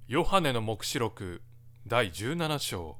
ヨハネの黙示録第17章。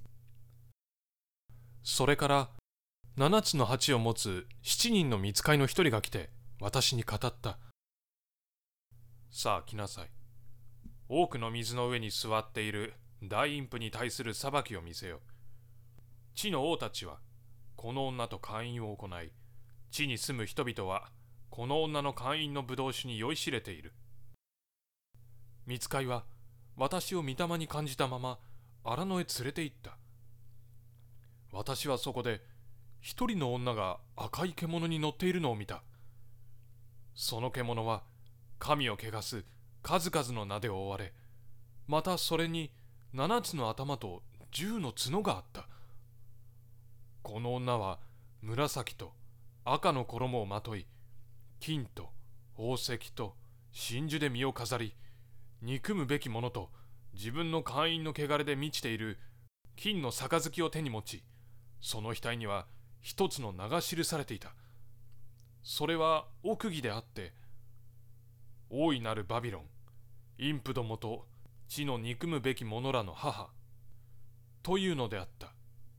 それから7つの鉢を持つ7人の御使いの一人が来て私に語った。さあ来なさい。多くの水の上に座っている大陰譜に対する裁きを見せよ。地の王たちはこの女と姦淫を行い、地に住む人々はこの女の姦淫の葡萄酒に酔いしれている。御使いは私を御霊に感じたまま荒野へ連れて行った。私はそこで一人の女が赤い獣に乗っているのを見た。その獣は神を汚す数々の名で覆われ、またそれに7つの頭と10の角があった。この女は紫と赤の衣をまとい、金と宝石と真珠で身を飾り、憎むべきものと自分の姦淫の汚れで満ちている金の杯を手に持ち、その額には一つの名が記されていた。それは奥義であって、大いなるバビロン、陰譜どもと地の憎むべき者らの母というのであった。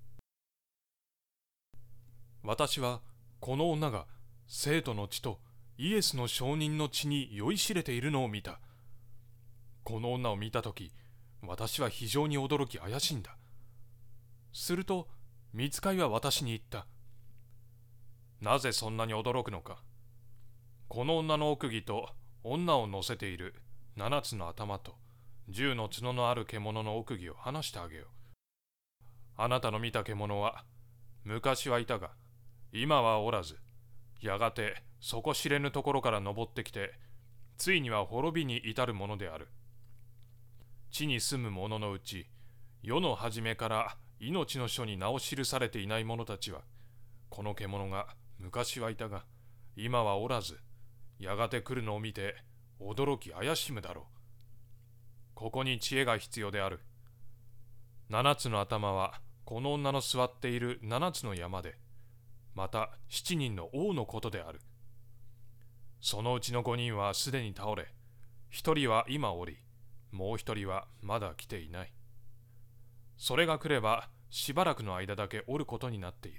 私はこの女が生徒の血とイエスの証人の血に酔いしれているのを見た。この女を見たとき、私は非常に驚き怪しんだ。すると御使いは私に言った。なぜそんなに驚くのか。この女の奥義と女を乗せている7つの頭と10の角のある獣の奥義を話してあげよう。あなたの見た獣は昔はいたが今はおらず、やがて底知れぬところから登ってきて、ついには滅びに至るものである。地に住む者のうち、世の初めから命の書に名を記されていない者たちは、この獣が昔はいたが今はおらず、やがて来るのを見て驚き怪しむだろう。ここに知恵が必要である。7つの頭はこの女の座っている7つの山で、また7人の王のことである。そのうちの5人はすでに倒れ、1人は今おり、もう1人はまだ来ていない。それが来ればしばらくの間だけおることになっている。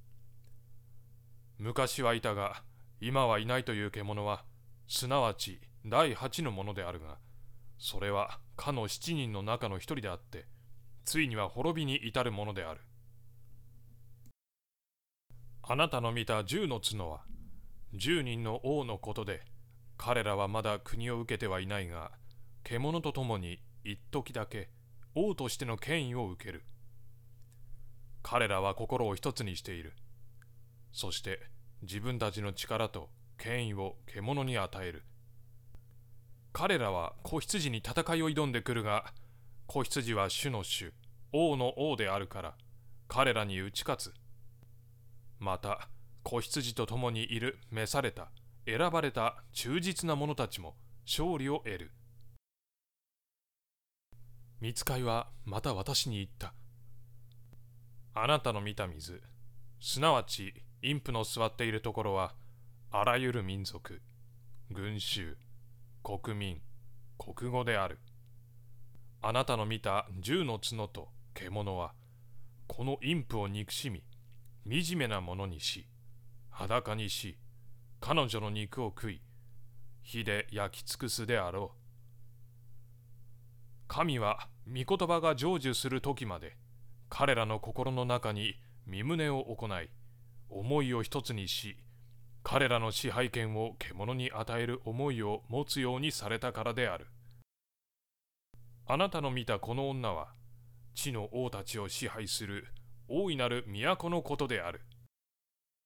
昔はいたが今はいないという獣は、すなわち第8のものであるが、それはかの7人の中の1人であって、ついには滅びに至るものである。あなたの見た10の角は10人の王のことで、彼らはまだ国を受けてはいないが、獣と共に一時だけ王としての権威を受ける。彼らは心を一つにしている。そして自分たちの力と権威を獣に与える。彼らは子羊に戦いを挑んでくるが、子羊は主の主、王の王であるから彼らに打ち勝つ。また子羊と共にいる召された選ばれた忠実な者たちも勝利を得る。御使いはまた私に言った。あなたの見た水、すなわち陰譜の座っているところは、あらゆる民族、群衆、国民、国語である。あなたの見た10の角と獣は、この陰譜を憎しみ、惨めなものにし、裸にし、彼女の肉を食い、火で焼き尽くすであろう。神は御言葉が成就する時まで、彼らの心の中に身旨を行い、思いを一つにし、彼らの支配権を獣に与える思いを持つようにされたからである。あなたの見たこの女は、地の王たちを支配する大いなる都のことである。